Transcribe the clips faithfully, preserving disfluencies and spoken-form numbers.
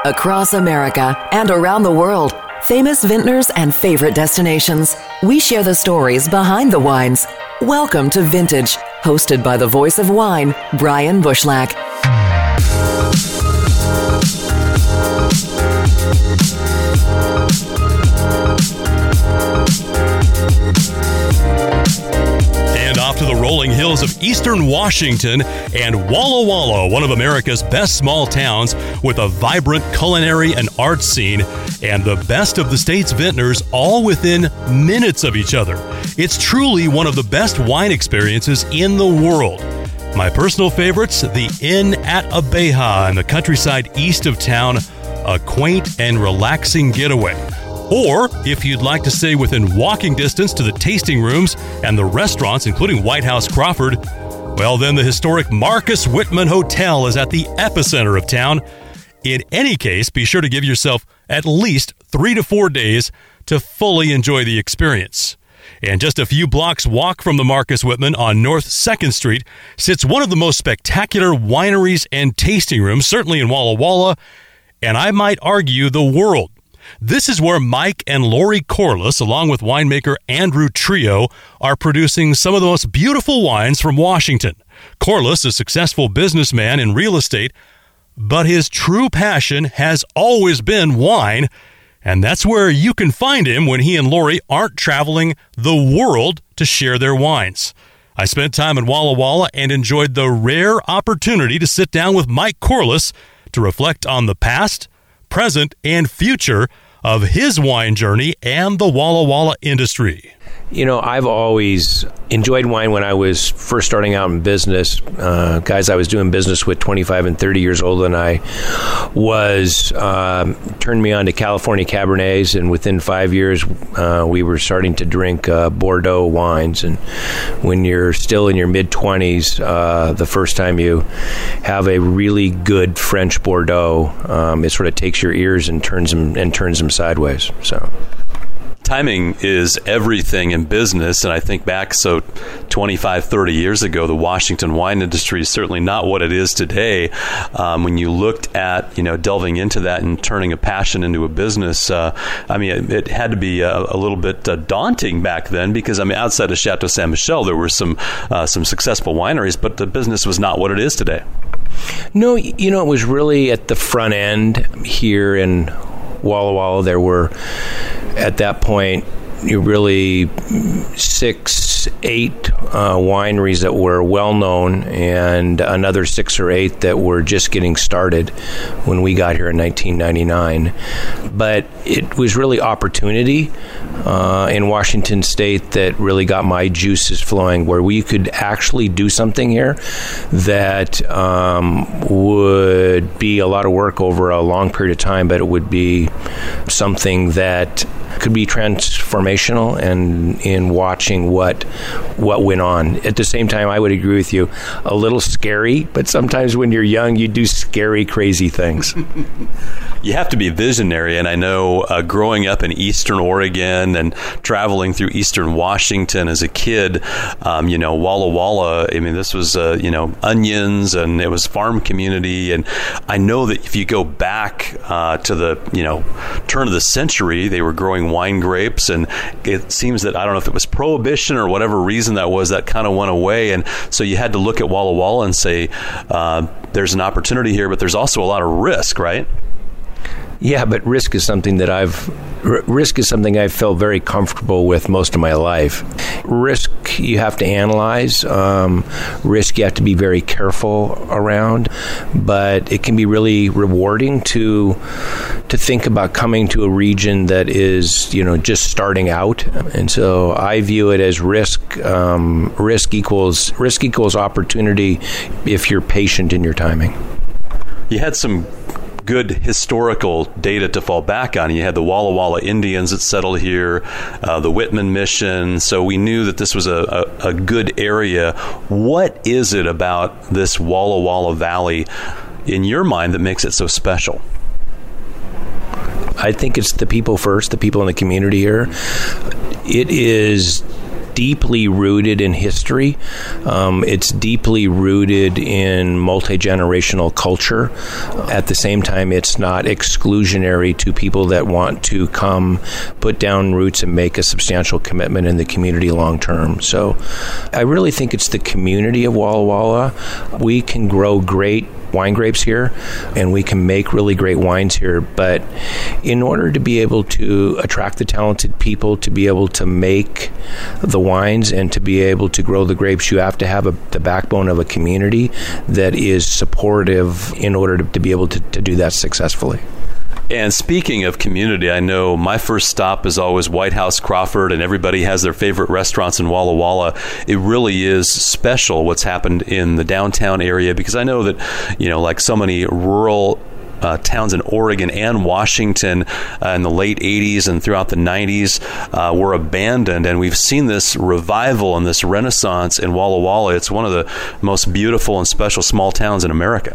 Across America and around the world, famous vintners and favorite destinations. We share the stories behind the wines. Welcome to Vintage, hosted by the voice of wine, Brian Bushlack. To the rolling hills of eastern Washington and Walla Walla, one of America's best small towns with a vibrant culinary and art scene and the best of the state's vintners all within minutes of each other. It's truly one of the best wine experiences in the world. My personal favorites, the Inn at Abeja in the countryside east of town, a quaint and relaxing getaway. Or, if you'd like to stay within walking distance to the tasting rooms and the restaurants, including White House Crawford, well, then the historic Marcus Whitman Hotel is at the epicenter of town. In any case, be sure to give yourself at least three to four days to fully enjoy the experience. And just a few blocks walk from the Marcus Whitman on North second Street sits one of the most spectacular wineries and tasting rooms, certainly in Walla Walla, and I might argue the world. This is where Mike and Lori Corliss, along with winemaker Andrew Trio, are producing some of the most beautiful wines from Washington. Corliss, a successful businessman in real estate, but his true passion has always been wine, and that's where you can find him when he and Lori aren't traveling the world to share their wines. I spent time in Walla Walla and enjoyed the rare opportunity to sit down with Mike Corliss to reflect on the past, present, and future of his wine journey and the Walla Walla industry. You know, I've always enjoyed wine when I was first starting out in business. Uh, guys I was doing business with twenty-five and thirty years older than I was um, turned me on to California Cabernets, and within five years uh, we were starting to drink uh, Bordeaux wines. And when you're still in your mid-twenties, uh, the first time you have a really good French Bordeaux, um, it sort of takes your ears and turns them and turns them sideways. So. Timing is everything in business, and I think back so twenty-five, thirty years ago, the Washington wine industry is certainly not what it is today. Um, when you looked at, you know, delving into that and turning a passion into a business, uh, I mean, it, it had to be a, a little bit uh, daunting back then because, I mean, outside of Chateau Ste. Michelle, there were some uh, some successful wineries, but the business was not what it is today. No, you know, it was really at the front end here in Walla Walla. There were, at that point, you really six, eight uh, wineries that were well known, and another six or eight that were just getting started when we got here in nineteen ninety-nine. But it was really opportunity uh, in Washington State that really got my juices flowing, where we could actually do something here that um, would be a lot of work over a long period of time, but it would be something that could be transformational, and in watching what what went on. At the same time, I would agree with you, a little scary, but sometimes when you're young, you do scary, crazy things. You have to be visionary, and I know uh, growing up in Eastern Oregon and traveling through Eastern Washington as a kid, um, you know, Walla Walla, I mean, this was, uh, you know, onions, and it was farm community, and I know that if you go back uh, to the, you know, turn of the century, they were growing wine grapes, and it seems that, I don't know if it was prohibition or whatever reason that was, that kind of went away, and so you had to look at Walla Walla and say, uh, there's an opportunity here, but there's also a lot of risk, right? Yeah, but risk is something that I've r- risk is something I've felt very comfortable with most of my life. Risk you have to analyze. Um, risk you have to be very careful around, but it can be really rewarding to to think about coming to a region that is, you know, just starting out. And so I view it as risk. Um, risk equals risk equals opportunity if you're patient in your timing. You had some good historical data to fall back on. You had the Walla Walla Indians that settled here, uh, the Whitman Mission, so we knew that this was a, a, a good area. What is it about this Walla Walla Valley, in your mind, that makes it so special? I think it's the people first, the people in the community here. It is deeply rooted in history. Um, it's deeply rooted in multi-generational culture. At the same time, it's not exclusionary to people that want to come, put down roots, and make a substantial commitment in the community long term. So I really think it's the community of Walla Walla. We can grow great wine grapes here, and we can make really great wines here. But in order to be able to attract the talented people, to be able to make the wines, and to be able to grow the grapes, you have to have a, the backbone of a community that is supportive in order to, to be able to, to do that successfully. And speaking of community, I know my first stop is always White House Crawford, and everybody has their favorite restaurants in Walla Walla. It really is special what's happened in the downtown area, because I know that, you know, like so many rural Uh, towns in Oregon and Washington uh, in the late eighties and throughout the nineties uh, were abandoned, and we've seen this revival and this renaissance in Walla Walla. It's one of the most beautiful and special small towns in America.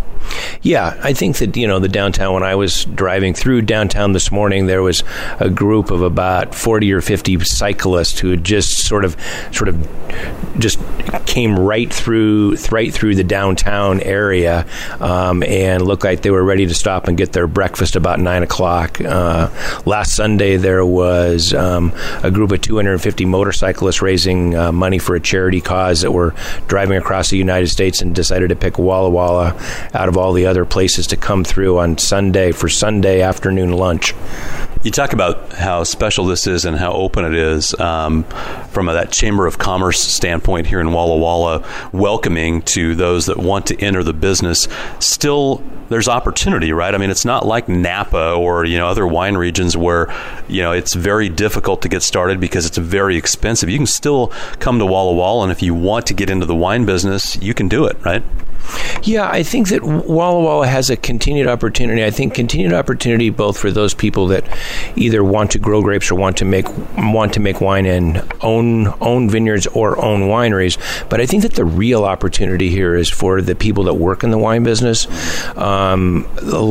Yeah, I think that, you know, the downtown, when I was driving through downtown this morning, there was a group of about forty or fifty cyclists who had just sort of sort of just came right through right through the downtown area um, and looked like they were ready to stop and get their breakfast about nine o'clock. Uh, last Sunday, there was um, a group of two hundred fifty motorcyclists raising uh, money for a charity cause that were driving across the United States and decided to pick Walla Walla out of all the other places to come through on Sunday for Sunday afternoon lunch. You talk about how special this is and how open it is um, from a, that Chamber of Commerce standpoint here in Walla Walla, welcoming to those that want to enter the business. Still, there's opportunity, right? I mean, it's not like Napa or, you know, other wine regions where, you know, it's very difficult to get started because it's very expensive. You can still come to Walla Walla, and if you want to get into the wine business, you can do it, right? Yeah, I think that Walla Walla has a continued opportunity. I think continued opportunity both for those people that either want to grow grapes or want to make want to make wine and own own vineyards or own wineries. But I think that the real opportunity here is for the people that work in the wine business. Um,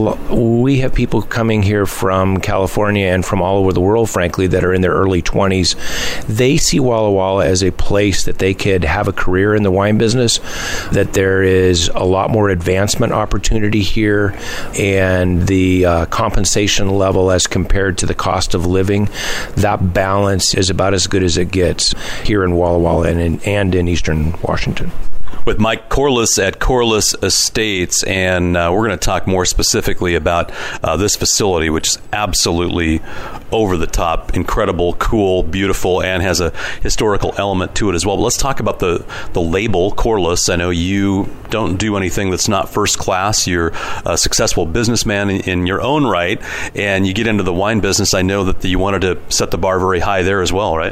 we have people coming here from California and from all over the world, frankly, that are in their early twenties. They see Walla Walla as a place that they could have a career in the wine business, that there is a lot more advancement opportunity here, and the uh, compensation level as compared to the cost of living, that balance is about as good as it gets here in Walla Walla and in, and in Eastern Washington. With Mike Corliss at Corliss Estates, and uh, we're going to talk more specifically about uh, this facility, which is absolutely over the top, incredible, cool, beautiful, and has a historical element to it as well. But let's talk about the, the label, Corliss. I know you don't do anything that's not first class. You're a successful businessman in, in your own right, and you get into the wine business. I know that the, you wanted to set the bar very high there as well, right?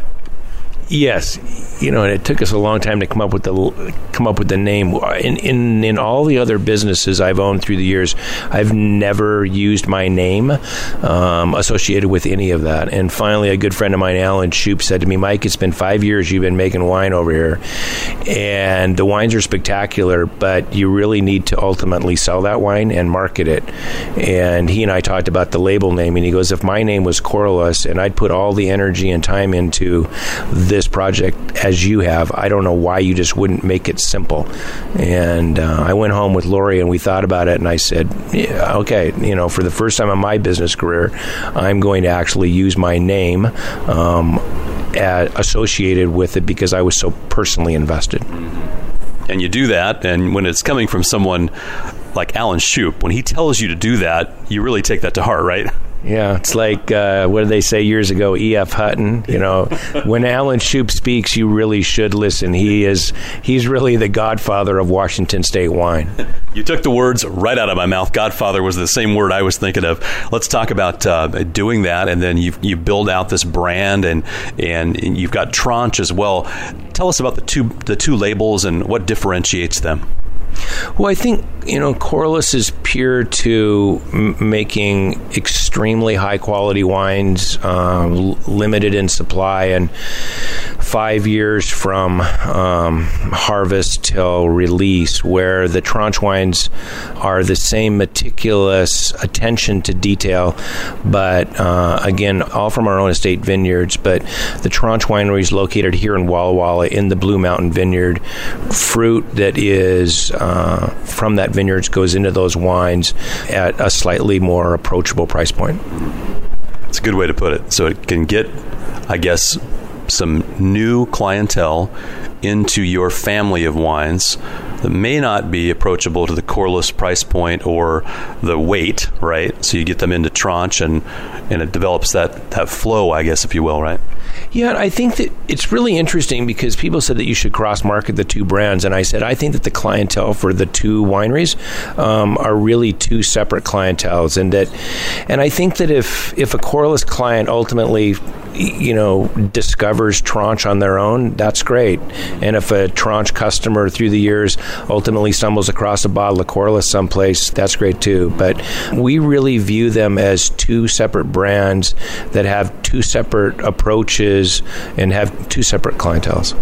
Yes, you know, and it took us a long time to come up with the come up with the name. In in in all the other businesses I've owned through the years, I've never used my name um, associated with any of that. And finally, a good friend of mine, Alan Shoup, said to me, "Mike, it's been five years you've been making wine over here, and the wines are spectacular, but you really need to ultimately sell that wine and market it." And he and I talked about the label name, and he goes, "If my name was Corliss and I'd put all the energy and time into the this project as you have, I don't know why you just wouldn't make it simple." And uh, I went home with Lori and we thought about it, and I said, yeah, okay, you know, for the first time in my business career, I'm going to actually use my name um, at, associated with it because I was so personally invested. And you do that, and when it's coming from someone like Alan Shoup, when he tells you to do that, you really take that to heart, right? Yeah, it's like, uh, what did they say years ago, E F Hutton, you know, when Alan Shoup speaks, you really should listen. He is, he's really the godfather of Washington State wine. You took the words right out of my mouth. Godfather was the same word I was thinking of. Let's talk about uh, doing that, and then you you build out this brand, and, and you've got Tranche as well. Tell us about the two the two labels and what differentiates them. Well, I think, you know, Corliss is pure to m- making extremely high-quality wines, uh, l- limited in supply, and five years from um, harvest till release, where the tranche wines are the same meticulous attention to detail, but uh, again, all from our own estate vineyards. But the tranche winery is located here in Walla Walla in the Blue Mountain Vineyard. Fruit that is uh, from that vineyards goes into those wines at a slightly more approachable price point. It's a good way to put it. So it can get, I guess, some new clientele into your family of wines that may not be approachable to the Corliss price point or the weight, right? So you get them into tranche, and and it develops that, that flow, I guess, if you will, right? Yeah, I think that it's really interesting because people said that you should cross-market the two brands, and I said I think that the clientele for the two wineries um, are really two separate clienteles, and that, and I think that if if a Corliss client ultimately, you know, discovers tranche on their own, that's great, and if a tranche customer through the years ultimately stumbles across a bottle of Corliss someplace, that's great too. But we really view them as two separate brands that have two separate approaches and have two separate clienteles.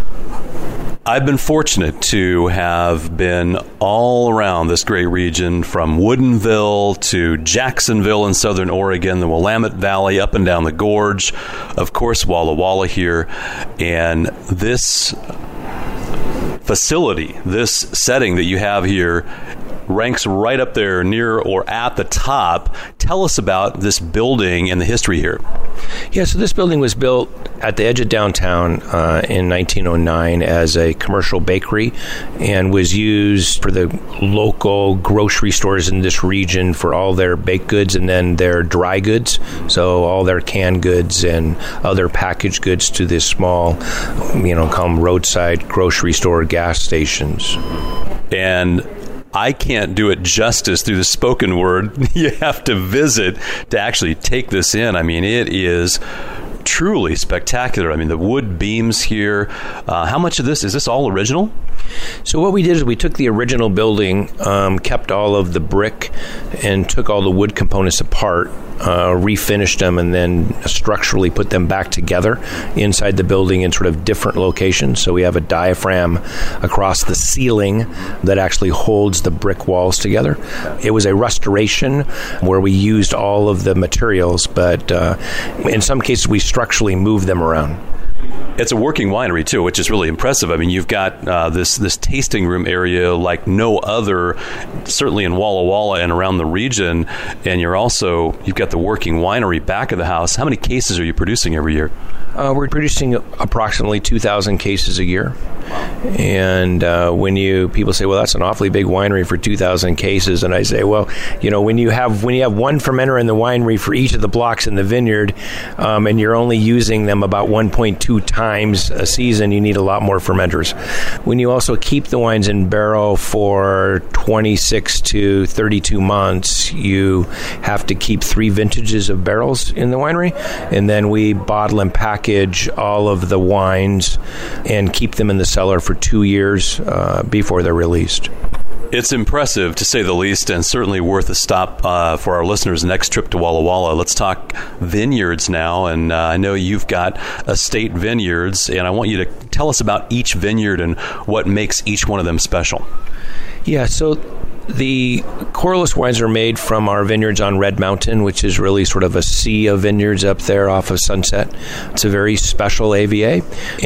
I've been fortunate to have been all around this great region, from Woodinville to Jacksonville in southern Oregon, the Willamette Valley, up and down the gorge, of course, Walla Walla here. And this facility, this setting that you have here, ranks right up there near or at the top. Tell us about this building and the history here. Yeah, so this building was built at the edge of downtown uh, in nineteen oh nine as a commercial bakery, and was used for the local grocery stores in this region for all their baked goods and then their dry goods, so all their canned goods and other packaged goods to this small, you know, call them roadside grocery store gas stations. And I can't do it justice through the spoken word. You have to visit to actually take this in. I mean, it is truly spectacular. I mean, the wood beams here. Uh, how much of this, is this all original? So what we did is we took the original building, um, kept all of the brick, and took all the wood components apart, uh, refinished them, and then structurally put them back together inside the building in sort of different locations. So we have a diaphragm across the ceiling that actually holds the brick walls together. It was a restoration where we used all of the materials, but uh, in some cases we structurally moved them around. It's a working winery, too, which is really impressive. I mean, you've got uh, this this tasting room area like no other, certainly in Walla Walla and around the region, and you're also, you've got the working winery back of the house. How many cases are you producing every year? Uh, we're producing approximately two thousand cases a year. And uh, when you people say, well, that's an awfully big winery for two thousand cases, and I say, well, you know, when you have when you have one fermenter in the winery for each of the blocks in the vineyard, um, and you're only using them about one point two times a season, you need a lot more fermenters. When you also keep the wines in barrel for twenty-six to thirty-two months, you have to keep three vintages of barrels in the winery, and then we bottle and package all of the wines and keep them in the cellar for two years uh, before they're released. It's impressive, to say the least, and certainly worth a stop uh, for our listeners' next trip to Walla Walla. Let's talk vineyards now, and uh, I know you've got estate vineyards, and I want you to tell us about each vineyard and what makes each one of them special. Yeah, so the Corliss wines are made from our vineyards on Red Mountain, which is really sort of a sea of vineyards up there off of Sunset. It's a very special A V A,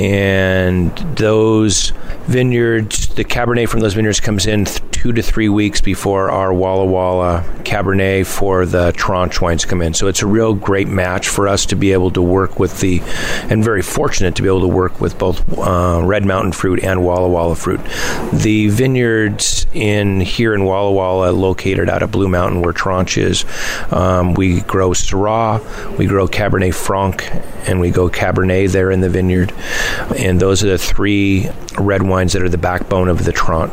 and those vineyards, the Cabernet from those vineyards comes in th- two to three weeks before our Walla Walla Cabernet for the tranche wines come in. So it's a real great match for us to be able to work with the, and very fortunate to be able to work with both uh, Red Mountain fruit and Walla Walla fruit. The vineyards in here in Walla Walla, located out of Blue Mountain where tranche is, um, we grow Syrah, we grow Cabernet Franc, and we go Cabernet there in the vineyard. And those are the three red wines that are the backbone of the tranche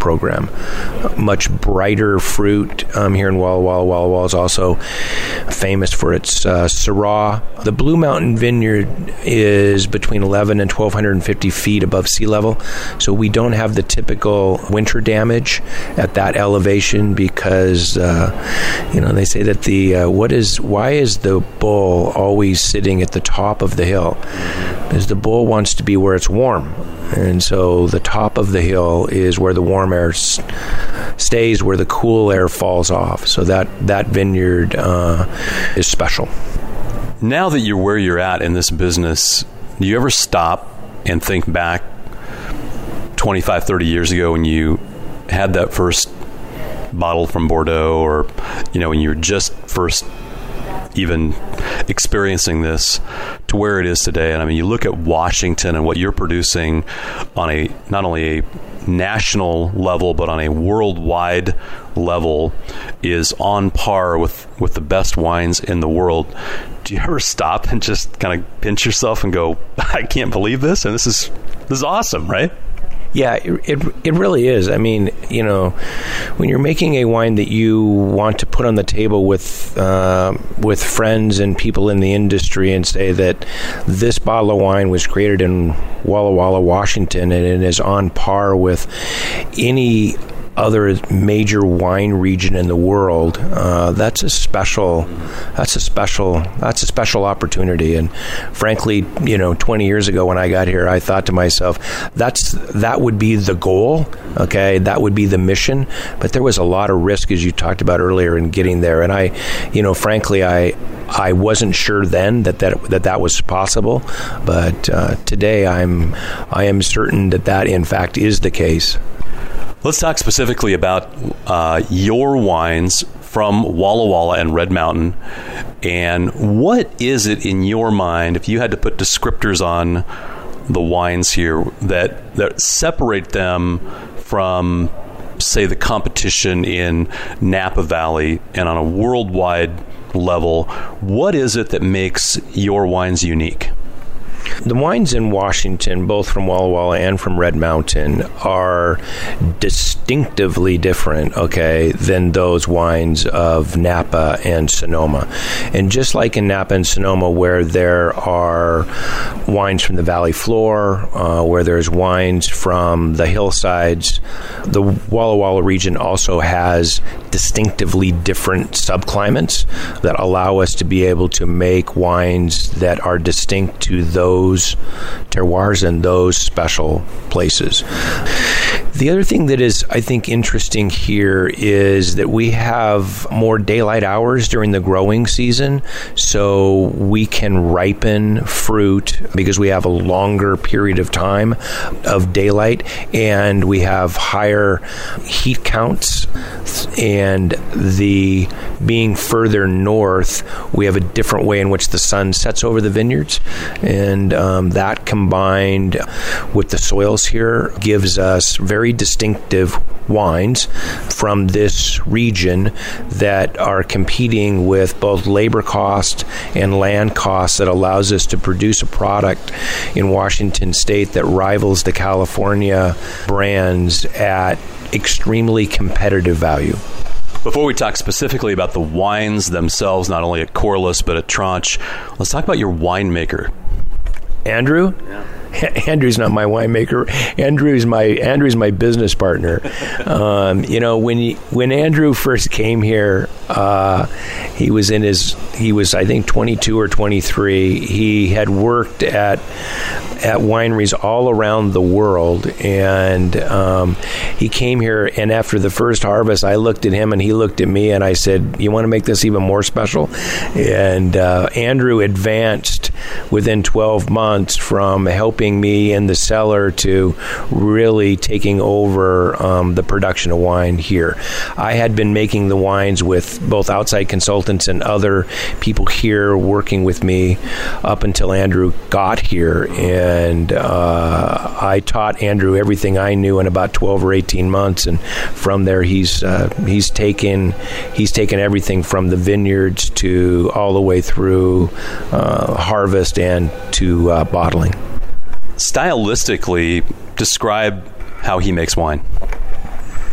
program. Much brighter fruit um, here in Walla Walla. Walla Walla is also famous for its uh, Syrah. The Blue Mountain Vineyard is between eleven and twelve fifty feet above sea level, so we don't have the typical winter damage at that elevation because, uh, you know, they say that the uh, what is why is the bull always sitting at the top of the hill? Because the bull wants to be where it's warm. And so the top of the hill is where the warm air s- stays, where the cool air falls off. So that, that vineyard uh, is special. Now that you're where you're at in this business, do you ever stop and think back twenty-five, thirty years ago when you had that first bottle from Bordeaux, or, you know, when you were just first even experiencing this to where it is today? And I mean, you look at Washington and what you're producing on a not only a national level but on a worldwide level is on par with with the best wines in the world. Do you ever stop and just kind of pinch yourself and go, I can't believe this, and this is this is awesome, right? Yeah, it, it it really is. I mean, you know, when you're making a wine that you want to put on the table with uh, with friends and people in the industry and say that this bottle of wine was created in Walla Walla, Washington, and it is on par with any other major wine region in the world, uh, that's a special, that's a special, that's a special opportunity. And frankly, you know, twenty years ago when I got here, I thought to myself, that's that would be the goal. Okay, that would be the mission. But there was a lot of risk, as you talked about earlier, in getting there. And I, you know, frankly, I, I wasn't sure then that that that, that was possible. But uh, today, I'm, I am certain that that in fact is the case. Let's talk specifically about uh, your wines from Walla Walla and Red Mountain. And what is it in your mind, if you had to put descriptors on the wines here, that, that separate them from, say, the competition in Napa Valley and on a worldwide level? What is it that makes your wines unique? The wines in Washington, both from Walla Walla and from Red Mountain, are distinctively different, okay, than those wines of Napa and Sonoma. And just like in Napa and Sonoma, where there are wines from the valley floor, uh, where there's wines from the hillsides, the Walla Walla region also has distinctively different subclimates that allow us to be able to make wines that are distinct to those those terroirs and those special places. The other thing that is, I think, interesting here is that we have more daylight hours during the growing season, so we can ripen fruit because we have a longer period of time of daylight, and we have higher heat counts, and the being further north, we have a different way in which the sun sets over the vineyards, and um, that combined with the soils here gives us very distinctive wines from this region that are competing with both labor cost and land costs that allows us to produce a product in Washington State that rivals the California brands at extremely competitive value. Before we talk specifically about the wines themselves, not only at Corliss but at Tranche, let's talk about your winemaker. Andrew? Yeah. Andrew's not my winemaker. Andrew's my Andrew's my business partner. Um, you know, when he, when Andrew first came here, uh, he was in his he was I think twenty-two or twenty-three. He had worked at at wineries all around the world, and um, he came here. And after the first harvest, I looked at him and he looked at me, and I said, "You want to make this even more special?" And uh, Andrew advanced within twelve months from helping me in the cellar to really taking over um, the production of wine here. I had been making the wines with both outside consultants and other people here working with me up until Andrew got here, and uh, I taught Andrew everything I knew in about twelve or eighteen months, and from there he's uh, he's taken he's taken everything from the vineyards to all the way through uh, harvest and to uh, bottling. Stylistically, describe how he makes wine.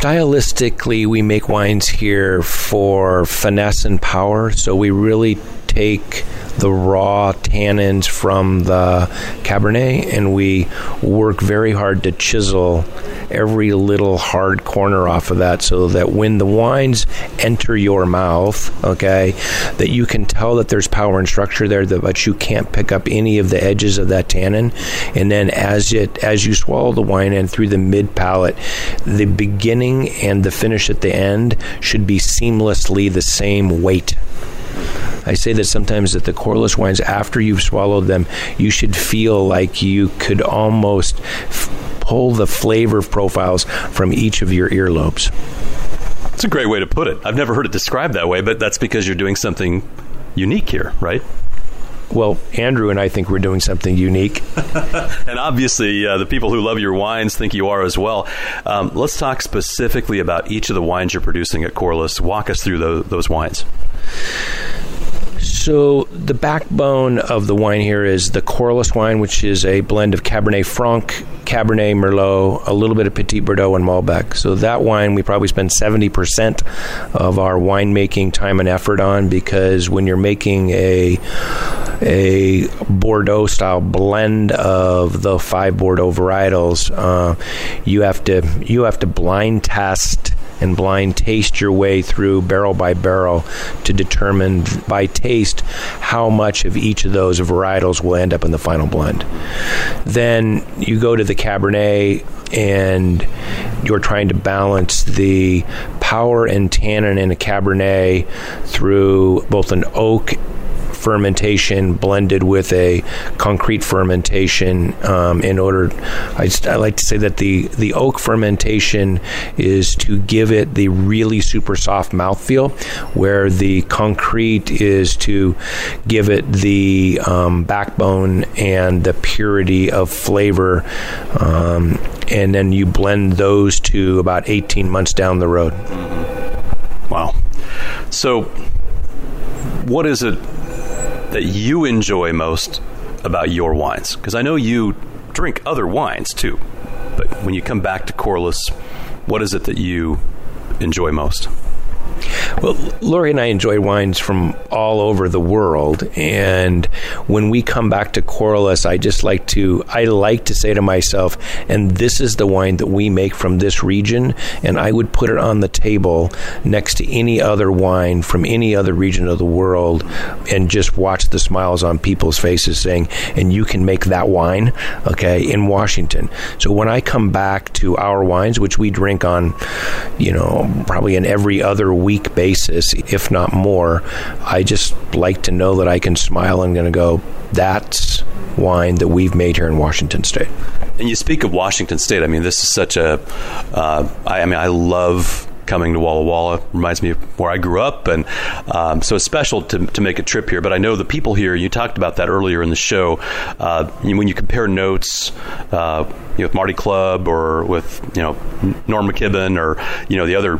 stylistically, we make wines here for finesse and power. So we really take the raw tannins from the Cabernet, and we work very hard to chisel every little hard corner off of that, so that when the wines enter your mouth, okay, that you can tell that there's power and structure there, but you can't pick up any of the edges of that tannin. And then as it as you swallow the wine and through the mid palate, the beginning and the finish at the end should be seamlessly the same weight. I say that sometimes that the coreless wines, after you've swallowed them, you should feel like you could almost f- pull the flavor profiles from each of your earlobes. That's a great way to put it. I've never heard it described that way, but that's because you're doing something unique here, right? Well, Andrew and I think we're doing something unique. And obviously, uh, the people who love your wines think you are as well. Um, let's talk specifically about each of the wines you're producing at Corliss. Walk us through those, those wines. So the backbone of the wine here is the Corliss wine, which is a blend of Cabernet Franc, Cabernet Merlot, a little bit of Petit Verdot, and Malbec. So that wine we probably spend seventy percent of our winemaking time and effort on, because when you're making a a Bordeaux-style blend of the five Bordeaux varietals, uh, you have to you have to blind test and blind taste your way through barrel by barrel to determine by taste how much of each of those varietals will end up in the final blend. Then you go to the Cabernet and you're trying to balance the power and tannin in a Cabernet through both an oak fermentation blended with a concrete fermentation. Um, in order, I, just, I like to say that the, the oak fermentation is to give it the really super soft mouthfeel, where the concrete is to give it the um, backbone and the purity of flavor. Um, and then you blend those two about eighteen months down the road. Mm-hmm. Wow. So what is it that you enjoy most about your wines? Because I know you drink other wines too, but when you come back to Corliss, what is it that you enjoy most? Well, Lori and I enjoy wines from all over the world, and when we come back to Corliss, I just like to, I like to say to myself, and this is the wine that we make from this region, and I would put it on the table next to any other wine from any other region of the world, and just watch the smiles on people's faces saying, and you can make that wine, okay, in Washington. So when I come back to our wines, which we drink on, you know, probably an every other week basis, if not more, I just like to know that I can smile and going to go, that's wine that we've made here in Washington State. And you speak of Washington State. I mean, this is such a, uh, I, I mean, I love coming to Walla Walla. Reminds me of where I grew up, and um, so it's special to to make a trip here. But I know the people here, you talked about that earlier in the show, uh, when you compare notes, uh, you know, with Marty Clubb or with, you know, Norm McKibben or, you know, the other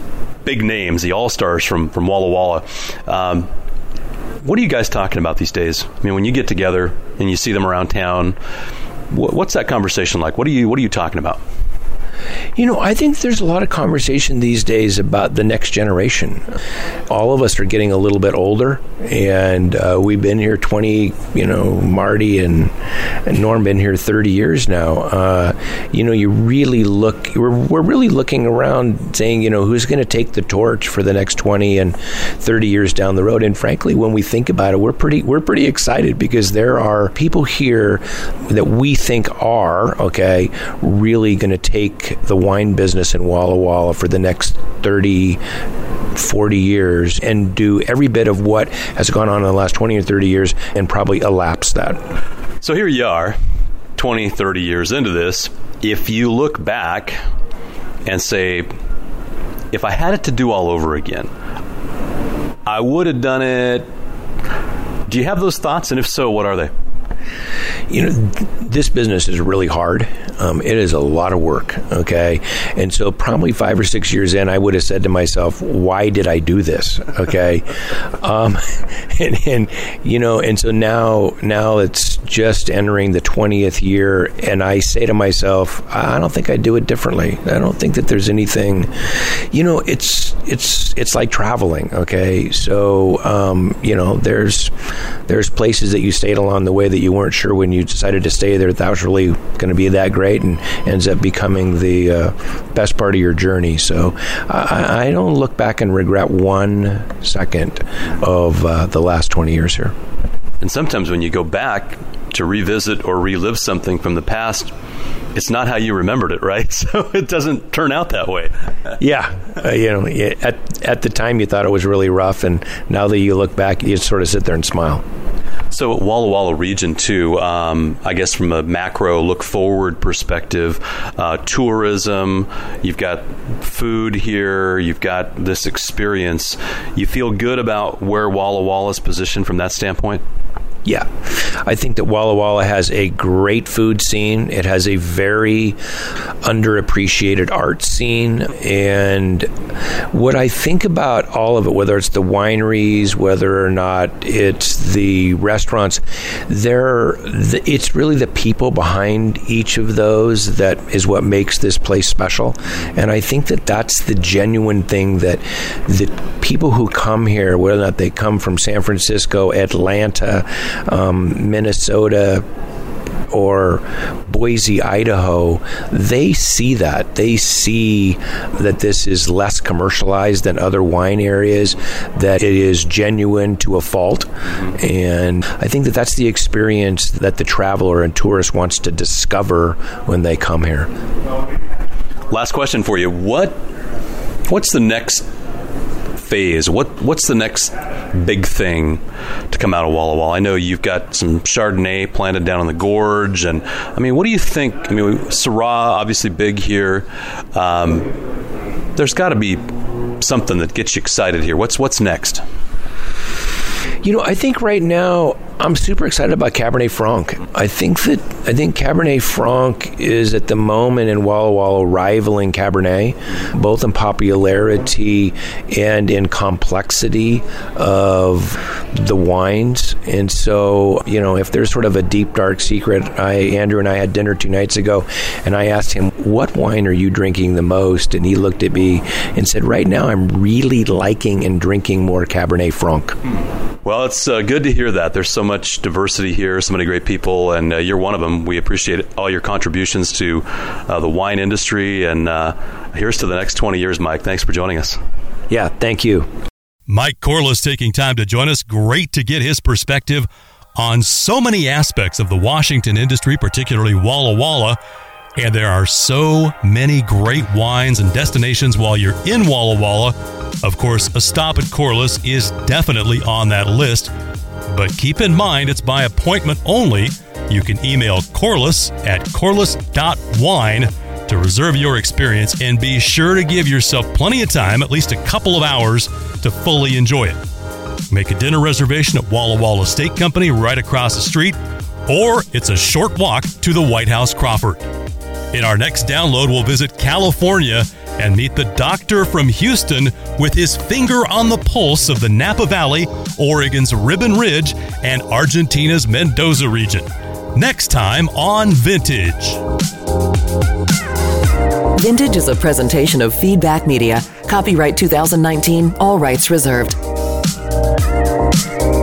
big names, the all-stars from, from Walla Walla. Um, what are you guys talking about these days? I mean, when you get together and you see them around town, wh- what's that conversation like? What are you What are you talking about? You know, I think there's a lot of conversation these days about the next generation. All of us are getting a little bit older, and uh, we've been here twenty, you know, Marty and, and Norm been here thirty years now. Uh, you know, you really look, we're, we're really looking around saying, you know, who's going to take the torch for the next twenty and thirty years down the road? And frankly, when we think about it, we're pretty, we're pretty excited, because there are people here that we think are, okay, really going to take the wine business in Walla Walla for the next thirty, forty years and do every bit of what has gone on in the last twenty or thirty years and probably elapse that. So here you are, twenty, thirty years into this. If you look back and say, if I had it to do all over again, I would have done it. Do you have those thoughts? And if so, what are they? You know, this business is really hard. Um, it is a lot of work, okay? And so probably five or six years in, I would have said to myself, why did I do this, okay? um, and, and, you know, and so now now it's just entering the twentieth year, and I say to myself, I don't think I'd do it differently. I don't think that there's anything, you know, it's it's it's like traveling, okay? So, um, you know, there's there's places that you stayed along the way that you weren't sure when you decided to stay there that was really going to be that great, and ends up becoming the uh, best part of your journey. So I, I don't look back and regret one second of uh, the last twenty years here. And sometimes when you go back to revisit or relive something from the past, it's not how you remembered it, right? So it doesn't turn out that way. Yeah. Uh, you know, at at the time you thought it was really rough, and now that you look back, you sort of sit there and smile. So Walla Walla region too, um, I guess from a macro look forward perspective, uh, tourism, you've got food here, you've got this experience. You feel good about where Walla Walla is positioned from that standpoint? Yeah. I think that Walla Walla has a great food scene. It has a very underappreciated art scene. And what I think about all of it, whether it's the wineries, whether or not it's the restaurants, they're, it's really the people behind each of those that is what makes this place special. And I think that that's the genuine thing that the people who come here, whether or not they come from San Francisco, Atlanta, Um, Minnesota, or Boise, Idaho, they see that. They see that this is less commercialized than other wine areas, that it is genuine to a fault. And I think that that's the experience that the traveler and tourist wants to discover when they come here. Last question for you. What What's the next phase? What What's the next big thing to come out of Walla Walla? I know you've got some Chardonnay planted down in the gorge, and I mean, what do you think? I mean, Syrah obviously big here. Um, there's got to be something that gets you excited here. What's What's next? You know, I think right now I'm super excited about Cabernet Franc. I think that I think Cabernet Franc is at the moment in Walla Walla rivaling Cabernet, both in popularity and in complexity of the wines. And so, you know, if there's sort of a deep, dark secret, I Andrew and I had dinner two nights ago, and I asked him, what wine are you drinking the most? And he looked at me and said, right now I'm really liking and drinking more Cabernet Franc. Well, it's uh, good to hear that. There's so much diversity here, so many great people, and uh, you're one of them. We appreciate all your contributions to uh, the wine industry, and uh, here's to the next twenty years, Mike. Thanks for joining us. Yeah, thank you. Mike Corliss taking time to join us. Great to get his perspective on so many aspects of the Washington industry, particularly Walla Walla. And there are so many great wines and destinations while you're in Walla Walla. Of course, a stop at Corliss is definitely on that list. But keep in mind, it's by appointment only. You can email Corliss at corliss dot wine to reserve your experience, and be sure to give yourself plenty of time, at least a couple of hours, to fully enjoy it. Make a dinner reservation at Walla Walla Steak Company right across the street, or it's a short walk to the White House Crawford. In our next download, we'll visit California and meet the doctor from Houston with his finger on the pulse of the Napa Valley, Oregon's Ribbon Ridge, and Argentina's Mendoza region. Next time on Vintage. Vintage is a presentation of Feedback Media. Copyright two thousand nineteen, all rights reserved.